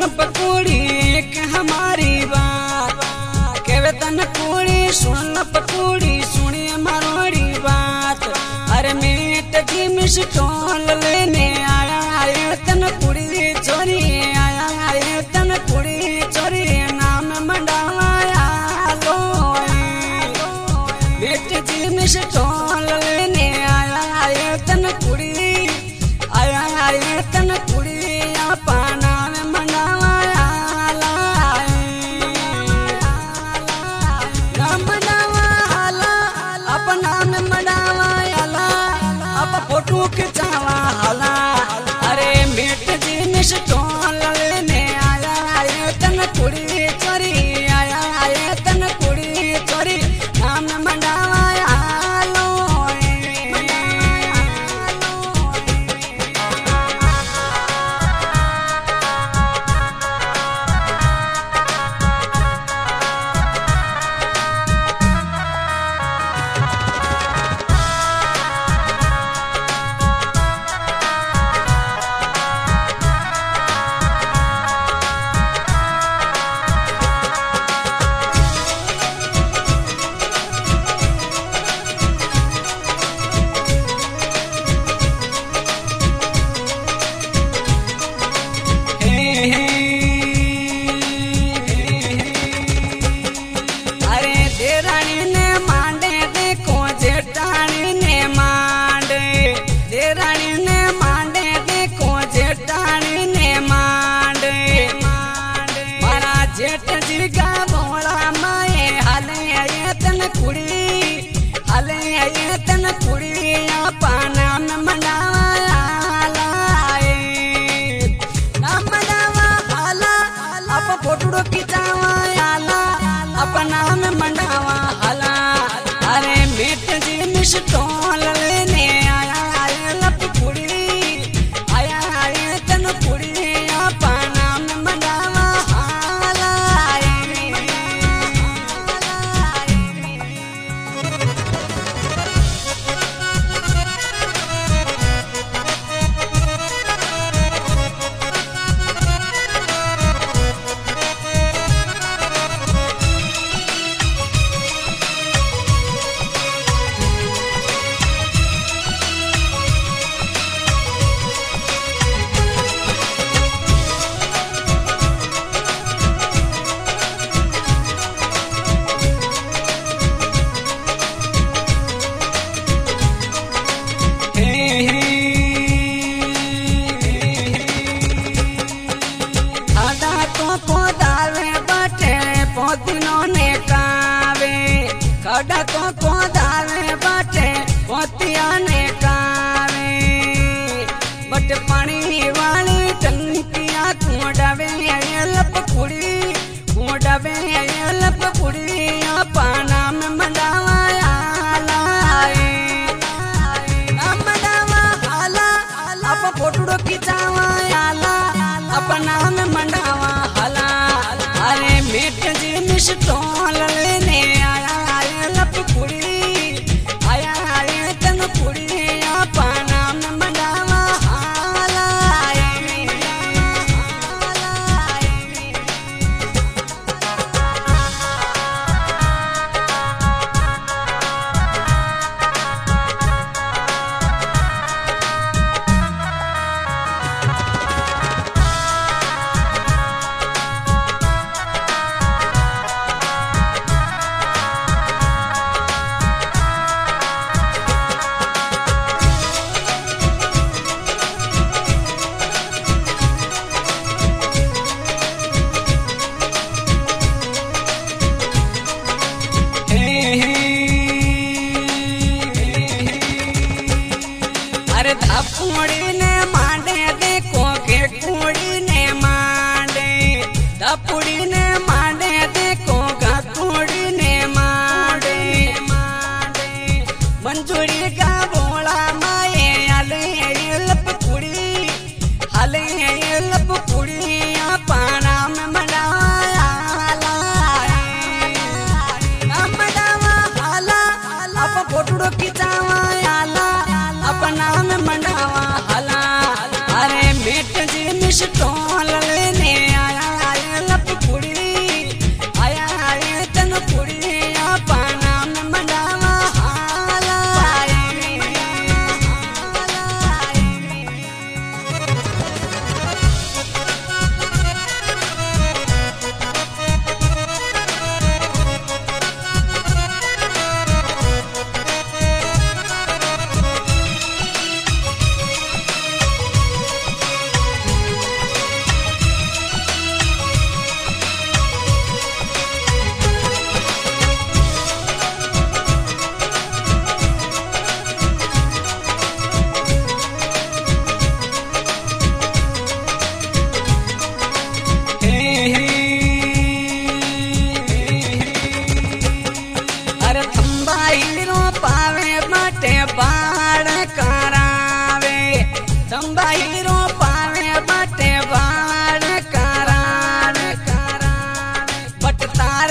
पकूड़ी के हमारी बात केवे तन कुड़ी सुन पकूड़ी सुनी मारोड़ी बात। अरे मीट की मिष्टोल लेने आया आए तन कुड़ी चोरी आया आए तन कुड़ी चोरी नाम मंडावाया लो मीट की मिष्टोल लेने आया आए तन कुड़ी आया आए तन कुड़ी पाना में मंडावाया अपना में मंडावाया अब फोटो खिंचावा हाला। अरे मीट जी मिष्टोल लेने आया आए तन कुड़ी चोरी आया आए तन कुड़ी चोरी नाम मंडावाया लो जेठ जी का बोला माए हले आए तन कुड़ी हले आए तन कुड़ी पाना में मंडावाया लाए नाम मंडावा हाला अब फोटो खिंचावाया ला अपना में मंडावा हाला। अरे मीट जी मिष्टोल लेने आया आए लप कुड़ी आया आए तन कुड़ी पाना में मंडावा ने कावे खड़ा को दावे बाटे पोतिया ने कावे बट पानी वाली टंकिया कुड़ावे लप कुड़ी कुड़ावे लप कुड़ी पाना में मंडावाया लाए मंडावा हाला अब फोटो खिंचावाया ला अपना में मंडावा हाला। अरे मीट जी मिष्टोल लेने आया आए लप कुड़ी आया आए तन कुड़ी पाना में मंडावा हाला।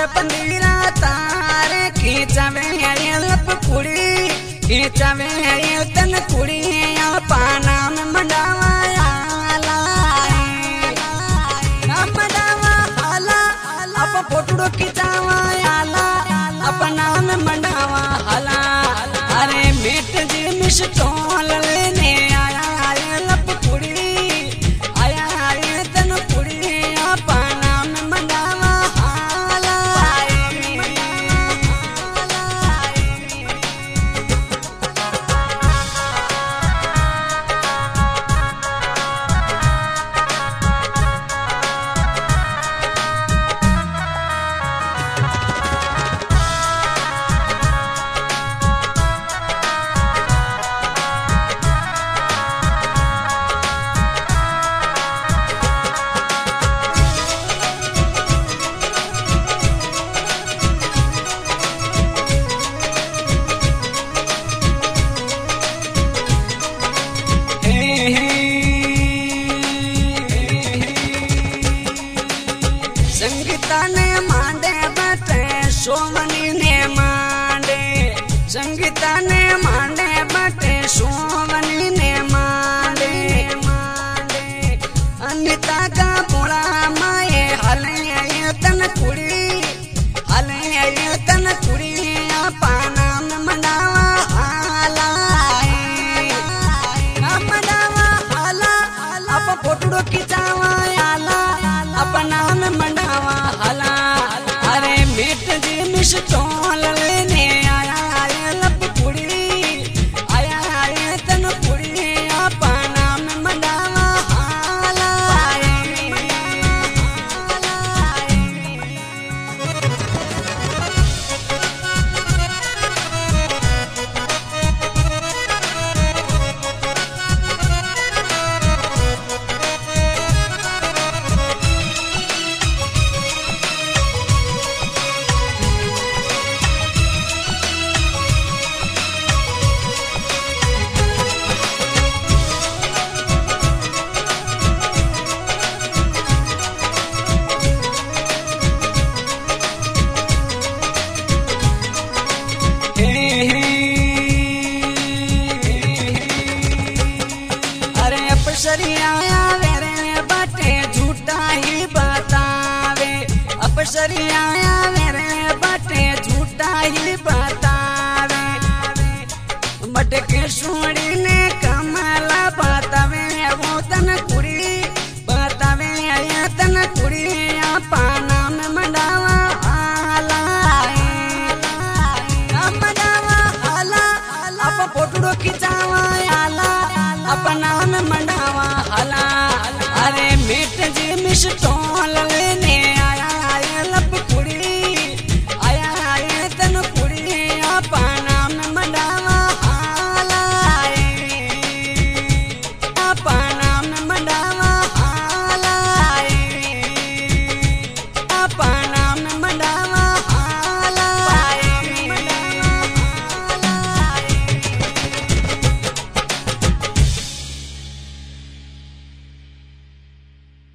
पंदीरा तारे खींचवे लप कुड़ी खींचवे तन कुड़ी पाना में मंडावा फोटो खिंचावा आला अपना में मंडावा हला अरे मीट जी मिश टोल लेने आया लप कुड़ी आया तन कुड़ी अपना में मंडावा हाला संगीता ने मांडे बटे सोमनी ने मांडे संगीता ने मांडे बटे सोमनी ने मांडे अनिता का बोला माए हले तन कुड़ी पाना में मंडावा हाला मंडावा हाला अब फोटो खिंचावा आला अपना में मंडावा हला अरे मीट जी मिश टोल लेने आया लप कुड़ी आया तन कुड़ी अपना में मंडावा हाला अपसरिया